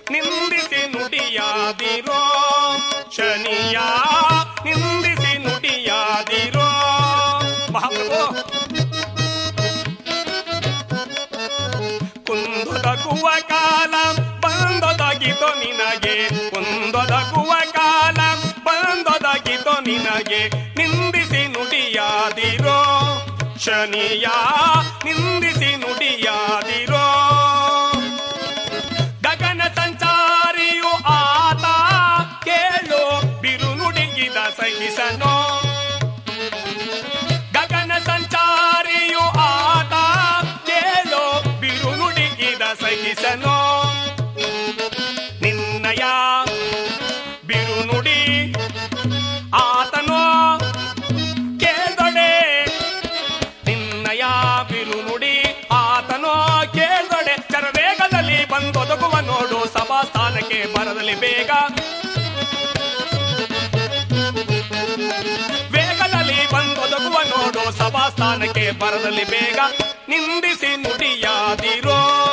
ನಿಂದಿಸಿ ನುಡಿಯಾದಿರೋ ಶನಿಯ ನಿಂದಿಸಿ ನುಡಿಯಾದಿರೋ. ಮಹಾಪ್ರಭು ಕುಂದೊದಗುವ ಕಾಲ ಬಂದೊದಗಿತೋ ನಿನಗೆ, ಕುಂದೊದಗುವ ಕಾಲ ಬಂದೊದಗಿತೋ ನಿನಗೆ, ನಿಂದಿಸಿ ನುಡಿಯಾದಿರೋ ಶನಿಯ ನಿಂದಿಸಿ ನುಡಿಯಾದಿರೋ. ಗಗನ ಸಂಚಾರಿಯು ಆತ ಕೇಳು ಬಿರು ನುಡಿಗಿದ ಸಹಿಸನೋ. ಗಗನ ಸಂಚಾರಿಯು ಆತ ಕೇಳು ಬಿರು ನುಡಿಗಿದ ಸಹಿಸನೋ. ನಿನ್ನಯ ಬಿರು ನುಡಿ ಆತನೋ ಕೇಳ್ದೊಡೆ, ನಿನ್ನಯ ಬಿರು ನುಡಿ ಆತನೋ ಕೇಳ್ದೊಡೆ. ಚರವೇಗದಲ್ಲಿ ಬಂದೊದಗುವ ನೋಡು ಸಭಾಸ್ಥಾನಕ್ಕೆ ಬರದಲ್ಲಿ ಬೇಗ, ವೇಗದಲ್ಲಿ ಬಂದೊದಗುವ ನೋಡು ಸಭಾಸ್ಥಾನಕ್ಕೆ ಬರದಲ್ಲಿ ಬೇಗ. ನಿಂದಿಸಿ ನುಡಿಯಾದಿರೋ